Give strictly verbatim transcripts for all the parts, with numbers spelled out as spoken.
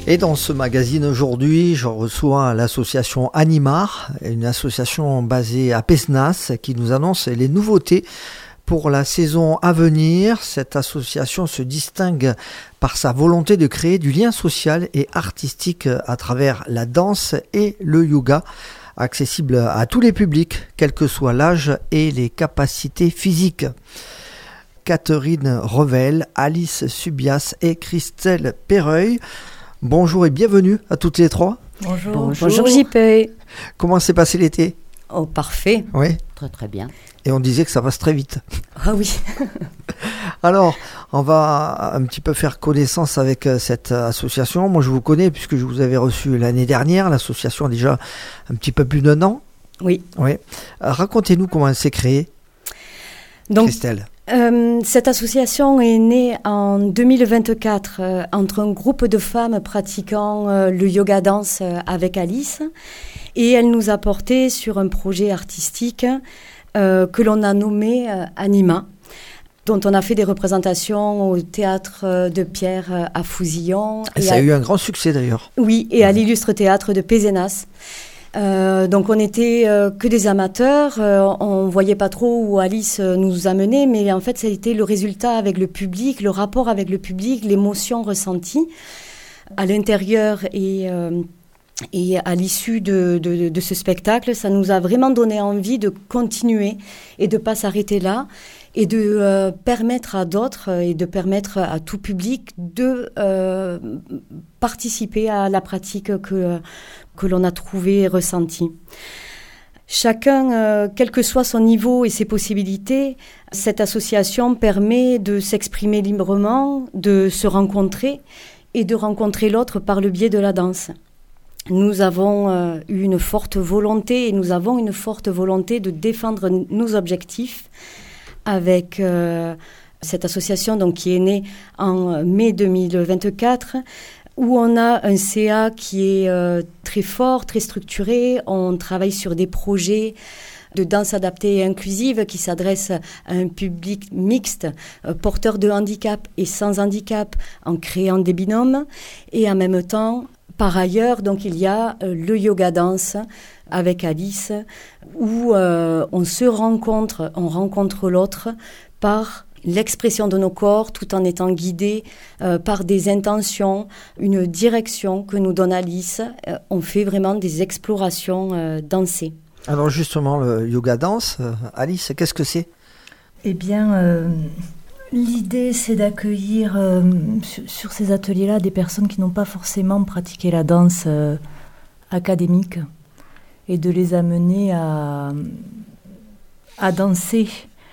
Et dans ce magazine aujourd'hui, je reçois l'association Animar, une association basée à Pézenas qui nous annonce les nouveautés pour la saison à venir. Cette association se distingue par sa volonté de créer du lien social et artistique à travers la danse et le yoga, accessible à tous les publics, quel que soit l'âge et les capacités physiques. Catherine Revel, Alice Subias et Christelle Perreuil. Bonjour et bienvenue à toutes les trois. Bonjour. Bonjour, Bonjour J P. Comment s'est passé l'été ? Oh, parfait. Oui. Très très bien. Et on disait que ça passe très vite. Ah oui. Alors, on va un petit peu faire connaissance avec cette association. Moi, je vous connais puisque je vous avais reçu l'année dernière. L'association a déjà un petit peu plus d'un an. Oui. Oui. Racontez-nous comment elle s'est créée, Donc, Christelle. Euh, cette association est née en deux mille vingt-quatre euh, entre un groupe de femmes pratiquant euh, le yoga danse euh, avec Alice, et elle nous a porté sur un projet artistique euh, que l'on a nommé euh, Anima, dont on a fait des représentations au théâtre de Pierre à Fouzillon. Et, et ça a eu un grand succès d'ailleurs. Oui, et à l'illustre théâtre de Pézenas. Euh, donc on n'était euh, que des amateurs, euh, on voyait pas trop où Alice nous amenait, mais en fait ça a été le résultat avec le public, le rapport avec le public, l'émotion ressentie à l'intérieur et, euh, et à l'issue de, de, de ce spectacle. Ça nous a vraiment donné envie de continuer et de pas s'arrêter là, et de euh, permettre à d'autres et de permettre à tout public de euh, participer à la pratique que, que l'on a trouvée et ressentie. Chacun, euh, quel que soit son niveau et ses possibilités, cette association permet de s'exprimer librement, de se rencontrer et de rencontrer l'autre par le biais de la danse. Nous avons euh, eu une forte volonté et nous avons une forte volonté de défendre nos objectifs avec euh, cette association donc, qui est née en mai deux mille vingt-quatre, où on a un C A qui est euh, très fort, très structuré. On travaille sur des projets de danse adaptée et inclusive qui s'adressent à un public mixte, euh, porteur de handicap et sans handicap, en créant des binômes. Et en même temps, par ailleurs, donc, il y a euh, le yoga danse avec Alice, où euh, on se rencontre, on rencontre l'autre par l'expression de nos corps, tout en étant guidé euh, par des intentions, une direction que nous donne Alice. Euh, on fait vraiment des explorations euh, dansées. Alors justement, le yoga danse, euh, Alice, qu'est-ce que c'est ? Eh bien, euh, l'idée, c'est d'accueillir euh, sur, sur ces ateliers-là des personnes qui n'ont pas forcément pratiqué la danse euh, académique, et de les amener à, à danser,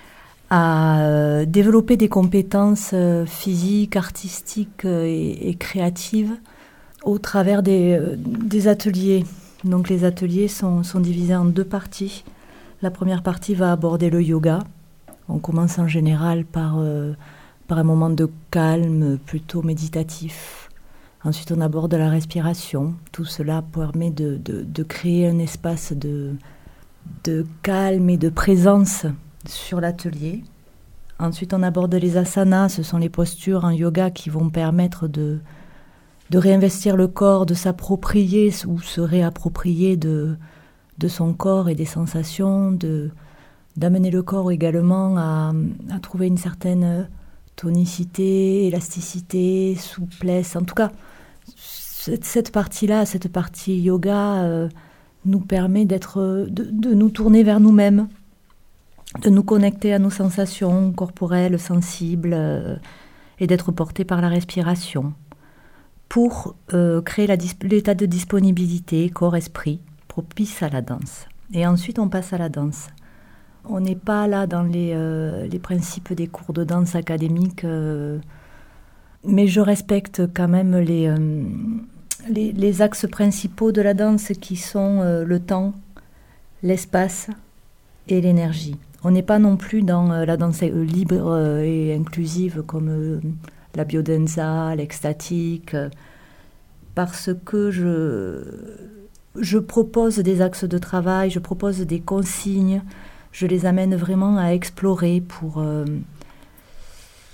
à euh, développer des compétences euh, physiques, artistiques euh, et, et créatives au travers des, euh, des ateliers. Donc les ateliers sont, sont divisés en deux parties. La première partie va aborder le yoga. On commence en général par, euh, par un moment de calme plutôt méditatif. Ensuite, on aborde la respiration. Tout cela permet de, de, de créer un espace de, de calme et de présence sur l'atelier. Ensuite, on aborde les asanas. Ce sont les postures en yoga qui vont permettre de, de réinvestir le corps, de s'approprier ou se réapproprier de, de son corps et des sensations, de, d'amener le corps également à, à trouver une certaine tonicité, élasticité, souplesse. En tout cas, cette, cette partie-là, cette partie yoga euh, nous permet d'être, de, de nous tourner vers nous-mêmes, de nous connecter à nos sensations corporelles, sensibles, euh, et d'être portés par la respiration pour euh, créer la, l'état de disponibilité corps-esprit propice à la danse. Et ensuite, on passe à la danse. On n'est pas là dans les, euh, les principes des cours de danse académiques, euh, mais je respecte quand même les, euh, les, les axes principaux de la danse qui sont euh, le temps, l'espace et l'énergie. On n'est pas non plus dans euh, la danse libre euh, et inclusive comme euh, la biodanza, l'extatique, euh, parce que je, je propose des axes de travail, je propose des consignes. Je les amène vraiment à explorer pour, euh,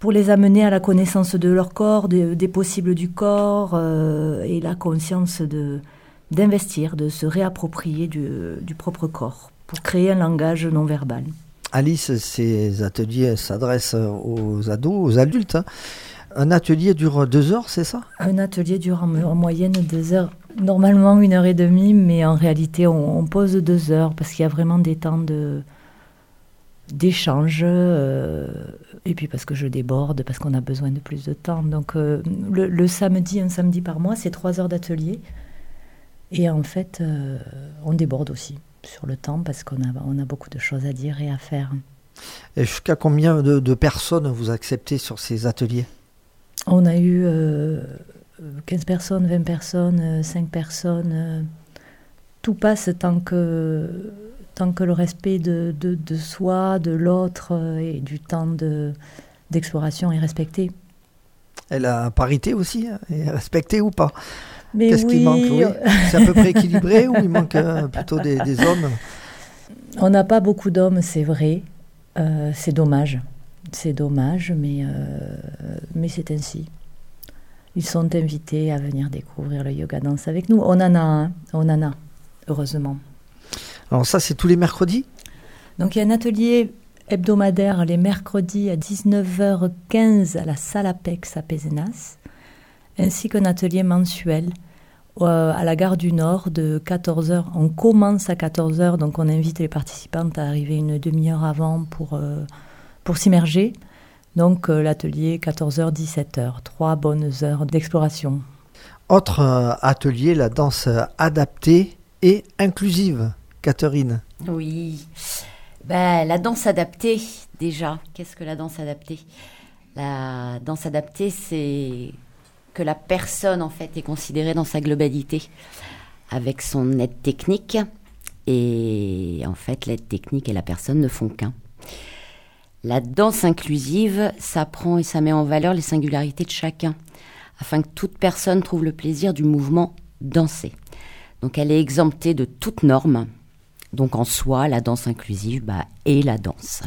pour les amener à la connaissance de leur corps, des, des possibles du corps euh, et la conscience de, d'investir, de se réapproprier du, du propre corps pour créer un langage non verbal. Alice, ces ateliers s'adressent aux ados, aux adultes. Hein. Un atelier dure deux heures, c'est ça ? Un atelier dure en, en moyenne deux heures. Normalement une heure et demie, mais en réalité on, on pose deux heures parce qu'il y a vraiment des temps de, d'échange euh, et puis parce que je déborde, parce qu'on a besoin de plus de temps. Donc euh, le, le samedi, un samedi par mois, c'est trois heures d'atelier. Et en fait, euh, on déborde aussi sur le temps parce qu'on a, on a beaucoup de choses à dire et à faire. Et jusqu'à combien de, de personnes vous acceptez sur ces ateliers ? On a eu euh, quinze personnes, vingt personnes, cinq personnes. Euh, tout passe tant que, tant que le respect de, de, de soi, de l'autre euh, et du temps de, d'exploration est respecté. Et la parité aussi est respectée ou pas ? Mais Qu'est-ce oui. qui manque oui. C'est à peu près équilibré ou il manque euh, plutôt des, des hommes ? On n'a pas beaucoup d'hommes, c'est vrai. Euh, c'est dommage. C'est dommage, mais, euh, mais c'est ainsi. Ils sont invités à venir découvrir le yoga danse avec nous. On en a, hein, on en a, heureusement. Alors ça, c'est tous les mercredis ? Donc il y a un atelier hebdomadaire les mercredis à dix-neuf heures quinze à la salle Apex à Pézenas, ainsi qu'un atelier mensuel euh, à la gare du Nord de quatorze heures. On commence à quatorze heures, donc on invite les participantes à arriver une demi-heure avant pour... Euh, pour s'immerger. Donc euh, l'atelier quatorze heures dix-sept heures, trois bonnes heures d'exploration. Autre euh, atelier, la danse adaptée et inclusive. Catherine. Oui, ben, la danse adaptée déjà. Qu'est-ce que la danse adaptée ? La danse adaptée, c'est que la personne en fait est considérée dans sa globalité avec son aide technique et en fait l'aide technique et la personne ne font qu'un. La danse inclusive, ça prend et ça met en valeur les singularités de chacun, afin que toute personne trouve le plaisir du mouvement dansé. Donc elle est exemptée de toute norme. Donc en soi, la danse inclusive bah, est la danse.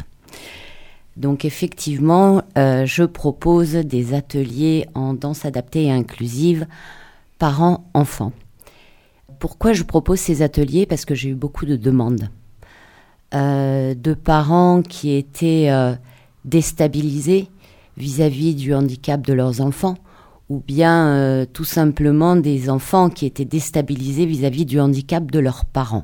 Donc effectivement, euh, je propose des ateliers en danse adaptée et inclusive parents-enfants. Pourquoi je propose ces ateliers ? Parce que j'ai eu beaucoup de demandes. Euh, de parents qui étaient euh, déstabilisés vis-à-vis du handicap de leurs enfants, ou bien euh, tout simplement des enfants qui étaient déstabilisés vis-à-vis du handicap de leurs parents.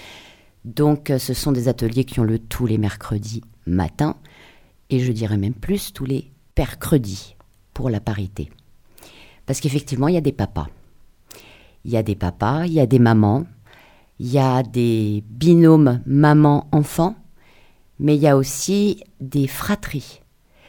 Donc euh, ce sont des ateliers qui ont lieu tous les mercredis matin, et je dirais même plus tous les percredis pour la parité. Parce qu'effectivement, il y a des papas. Il y a des papas, il y a des mamans, il y a des binômes maman-enfant, mais il y a aussi des fratries.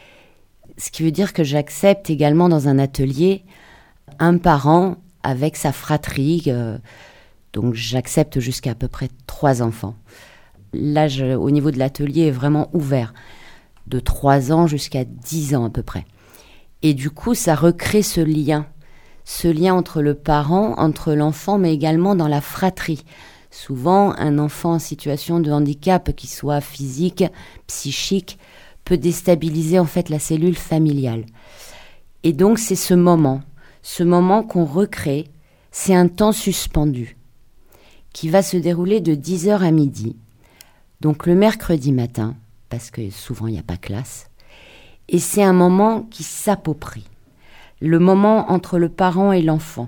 Ce qui veut dire que j'accepte également dans un atelier un parent avec sa fratrie. Euh, donc j'accepte jusqu'à à peu près trois enfants. L'âge au niveau de l'atelier est vraiment ouvert, de trois ans jusqu'à dix ans à peu près. Et du coup, ça recrée ce lien, ce lien entre le parent, entre l'enfant, mais également dans la fratrie. Souvent, un enfant en situation de handicap, qu'il soit physique, psychique, peut déstabiliser en fait la cellule familiale. Et donc, c'est ce moment, ce moment qu'on recrée, c'est un temps suspendu qui va se dérouler de dix heures à midi. Donc, le mercredi matin, parce que souvent, il n'y a pas classe. Et c'est un moment qui s'approprie. Le moment entre le parent et l'enfant.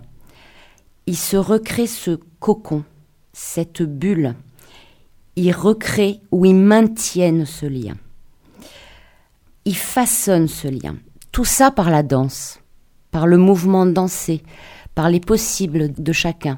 Il se recrée ce cocon, cette bulle, ils recréent ou ils maintiennent ce lien. Ils façonnent ce lien. Tout ça par la danse, par le mouvement dansé, par les possibles de chacun.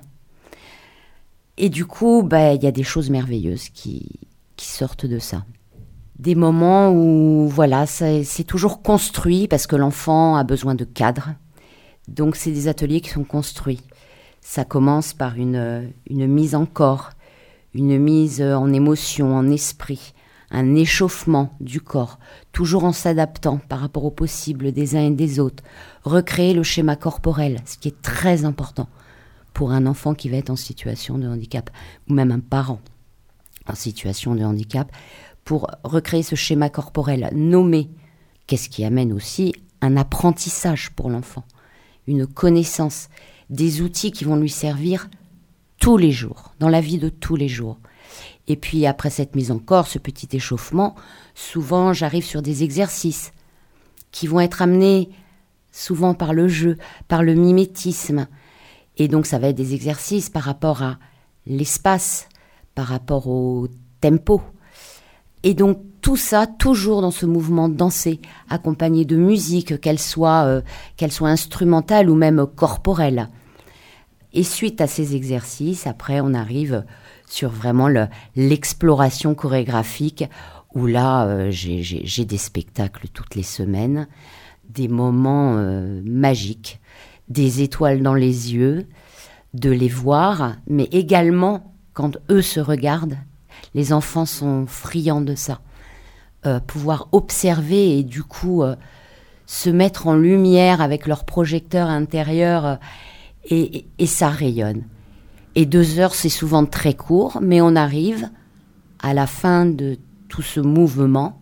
Et du coup, bah, y a des choses merveilleuses qui, qui sortent de ça. Des moments où, voilà, c'est, c'est toujours construit parce que l'enfant a besoin de cadre. Donc, c'est des ateliers qui sont construits. Ça commence par une, une mise en corps, une mise en émotion, en esprit, un échauffement du corps, toujours en s'adaptant par rapport aux possibles des uns et des autres. Recréer le schéma corporel, ce qui est très important pour un enfant qui va être en situation de handicap, ou même un parent en situation de handicap, pour recréer ce schéma corporel, nommer qu'est-ce qui amène aussi un apprentissage pour l'enfant, une connaissance, des outils qui vont lui servir tous les jours, dans la vie de tous les jours. Et puis après cette mise en corps, ce petit échauffement, souvent j'arrive sur des exercices qui vont être amenés souvent par le jeu, par le mimétisme. Et donc ça va être des exercices par rapport à l'espace, par rapport au tempo. Et donc tout ça, toujours dans ce mouvement de danser, accompagné de musique, qu'elle soit, euh, qu'elle soit instrumentale ou même corporelle. Et suite à ces exercices, après on arrive sur vraiment le, l'exploration chorégraphique, où là euh, j'ai, j'ai, j'ai des spectacles toutes les semaines, des moments euh, magiques, des étoiles dans les yeux, de les voir, mais également quand eux se regardent, les enfants sont friands de ça. Euh, pouvoir observer et du coup euh, se mettre en lumière avec leur projecteur intérieur euh, et, et, et ça rayonne. Et deux heures, c'est souvent très court, mais on arrive à la fin de tout ce mouvement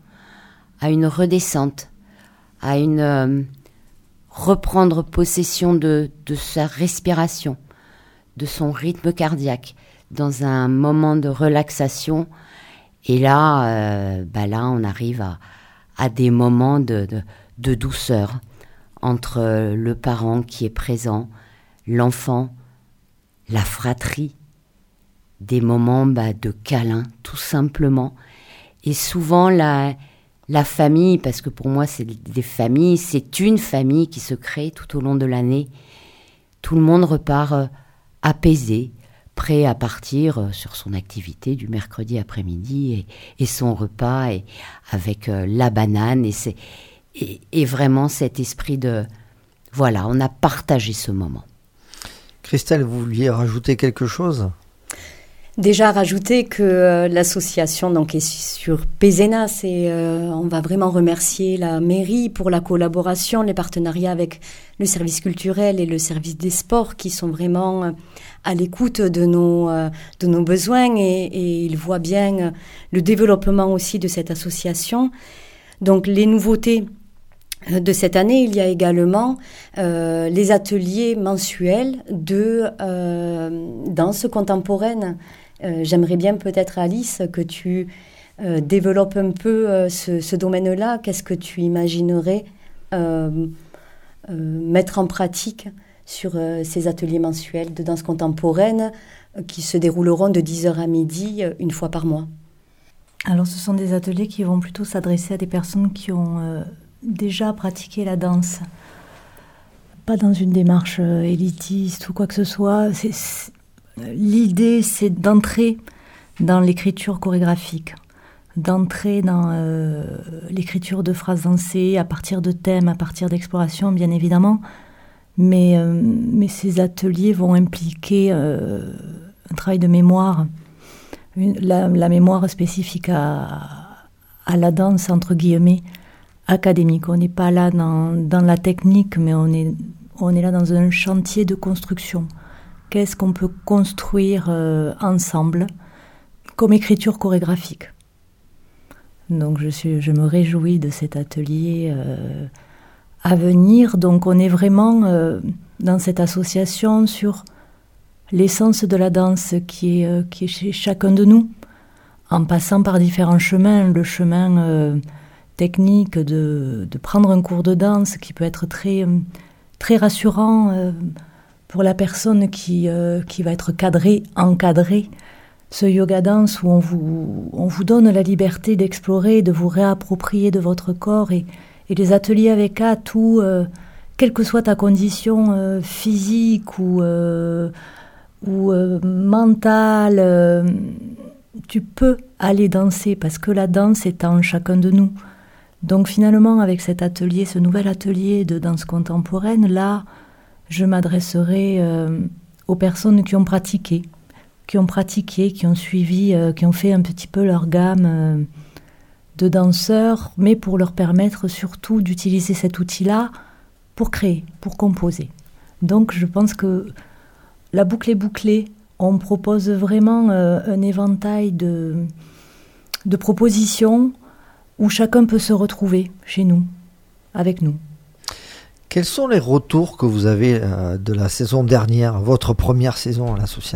à une redescente, à une euh, reprendre possession de, de sa respiration, de son rythme cardiaque, dans un moment de relaxation. Et là, euh, bah là, on arrive à, à des moments de, de, de douceur entre le parent qui est présent, l'enfant, la fratrie, des moments bah, de câlin, tout simplement. Et souvent, la, la famille, parce que pour moi, c'est des familles, c'est une famille qui se crée tout au long de l'année. Tout le monde repart euh, apaisé, prêt à partir sur son activité du mercredi après-midi et, et son repas et avec euh, la banane et, c'est, et, et vraiment cet esprit de... Voilà, on a partagé ce moment. Christelle, vous vouliez rajouter quelque chose ? Déjà rajouter que euh, l'association donc est sur Pézenas et euh, on va vraiment remercier la mairie pour la collaboration, les partenariats avec le service culturel et le service des sports qui sont vraiment euh, à l'écoute de nos euh, de nos besoins et, et ils voient bien euh, le développement aussi de cette association. Donc les nouveautés de cette année, il y a également euh, les ateliers mensuels de euh, danse contemporaine. Euh, j'aimerais bien peut-être, Alice, que tu euh, développes un peu euh, ce, ce domaine-là. Qu'est-ce que tu imaginerais euh, euh, mettre en pratique sur euh, ces ateliers mensuels de danse contemporaine euh, qui se dérouleront de dix heures à midi, euh, une fois par mois? Alors, ce sont des ateliers qui vont plutôt s'adresser à des personnes qui ont euh, déjà pratiqué la danse. Pas dans une démarche euh, élitiste ou quoi que ce soit. C'est, c'est... L'idée, c'est d'entrer dans l'écriture chorégraphique, d'entrer dans euh, l'écriture de phrases dansées à partir de thèmes, à partir d'explorations, bien évidemment. Mais, euh, mais ces ateliers vont impliquer euh, un travail de mémoire, une, la, la mémoire spécifique à, à la danse, entre guillemets, académique. On n'est pas là dans, dans la technique, mais on est, on est là dans un chantier de construction. Qu'est-ce qu'on peut construire euh, ensemble comme écriture chorégraphique. Donc je, suis, je me réjouis de cet atelier euh, à venir. Donc on est vraiment euh, dans cette association sur l'essence de la danse qui est, euh, qui est chez chacun de nous, en passant par différents chemins. Le chemin euh, technique de, de prendre un cours de danse qui peut être très, très rassurant euh, pour la personne qui, euh, qui va être cadrée, encadrée. Ce yoga dance où on vous, on vous donne la liberté d'explorer, de vous réapproprier de votre corps. Et, et les ateliers avec A, tout, euh, quelle que soit ta condition euh, physique ou, euh, ou euh, mentale, euh, tu peux aller danser parce que la danse est en chacun de nous. Donc finalement, avec cet atelier, ce nouvel atelier de danse contemporaine, là, je m'adresserai euh, aux personnes qui ont pratiqué, qui ont pratiqué, qui ont suivi, euh, qui ont fait un petit peu leur gamme euh, de danseurs, mais pour leur permettre surtout d'utiliser cet outil-là pour créer, pour composer. Donc je pense que la boucle est bouclée. On propose vraiment euh, un éventail de, de propositions où chacun peut se retrouver chez nous. avec nous. Quels sont les retours que vous avez euh, de la saison dernière, votre première saison à l'association ?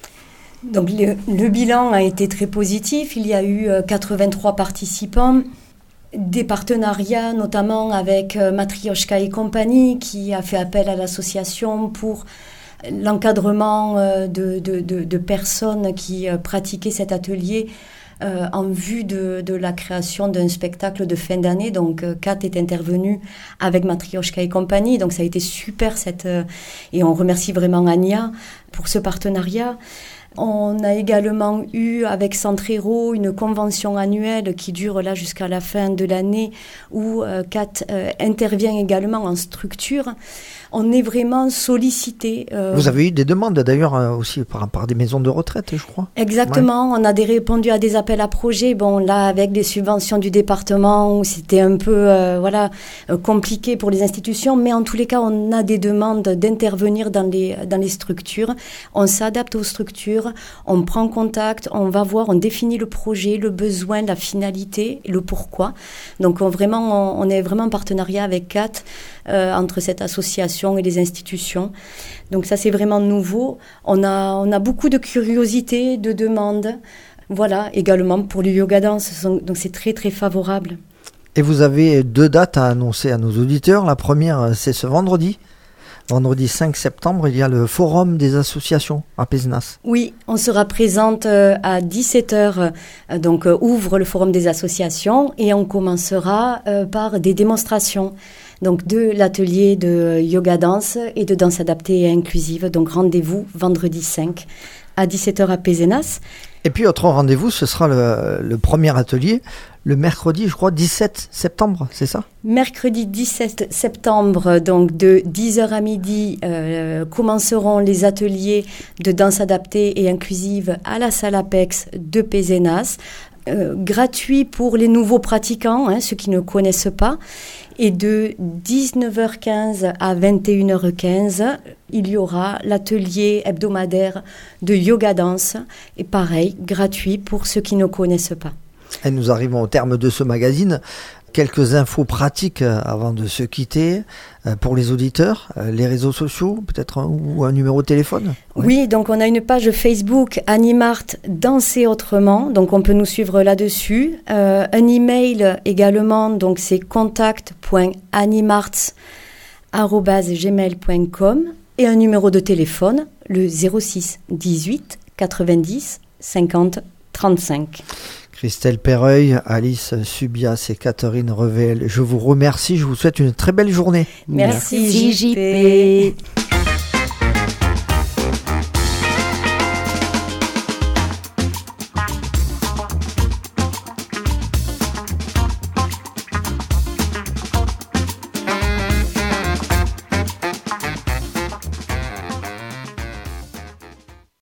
Donc le, le bilan a été très positif. Il y a eu euh, quatre-vingt-trois participants, des partenariats notamment avec euh, Matryoshka et compagnie qui a fait appel à l'association pour l'encadrement euh, de, de, de, de personnes qui euh, pratiquaient cet atelier Euh, en vue de, de la création d'un spectacle de fin d'année. Donc, euh, Kat est intervenue avec Matryoshka et compagnie. Donc, ça a été super. Cette, euh, et on remercie vraiment Ania pour ce partenariat. On a également eu avec Centrero une convention annuelle qui dure là jusqu'à la fin de l'année où euh, Kat euh, intervient également en structure. On est vraiment sollicité. Euh, Vous avez eu des demandes d'ailleurs euh, aussi par, par des maisons de retraite, je crois. Exactement, ouais. On a des, répondu à des appels à projets. Bon, là, avec des subventions du département, où c'était un peu euh, voilà, euh, compliqué pour les institutions, mais en tous les cas, on a des demandes d'intervenir dans les, dans les structures. On s'adapte aux structures, on prend contact, on va voir, on définit le projet, le besoin, la finalité, le pourquoi. Donc, on, vraiment, on, on est vraiment en partenariat avec Kat, euh, entre cette association et les institutions. Donc ça, c'est vraiment nouveau. On a, on a beaucoup de curiosité, de demandes. Voilà, également pour le yoga dance. Donc c'est très, très favorable. Et vous avez deux dates à annoncer à nos auditeurs. La première, c'est ce vendredi. Vendredi cinq septembre, il y a le Forum des associations à Pézenas. Oui, on sera présente à dix-sept heures, donc ouvre le Forum des associations et on commencera par des démonstrations. Donc de l'atelier de yoga danse et de danse adaptée et inclusive. Donc rendez-vous vendredi cinq à dix-sept heures à Pézenas. Et puis autre rendez-vous, ce sera le, le premier atelier, le mercredi, je crois, dix-sept septembre, c'est ça ? Mercredi dix-sept septembre, donc de dix heures à midi, euh, commenceront les ateliers de danse adaptée et inclusive à la salle Apex de Pézenas. Euh, gratuit pour les nouveaux pratiquants, hein, ceux qui ne connaissent pas. Et de dix-neuf heures quinze à vingt et une heures quinze, il y aura l'atelier hebdomadaire de yoga danse. Et pareil, gratuit pour ceux qui ne connaissent pas. Et nous arrivons au terme de ce magazine. Quelques infos pratiques avant de se quitter pour les auditeurs, les réseaux sociaux, peut-être un, ou un numéro de téléphone. Oui. oui, donc on a une page Facebook Animart Danser Autrement, donc on peut nous suivre là-dessus. Euh, un email également, donc c'est contact point animarts arobase gmail point com et un numéro de téléphone, le zéro six dix-huit quatre-vingt-dix cinquante trente-cinq. Christelle Perreuil, Alice Subias et Catherine Revel, je vous remercie, je vous souhaite une très belle journée. Merci, Merci J P.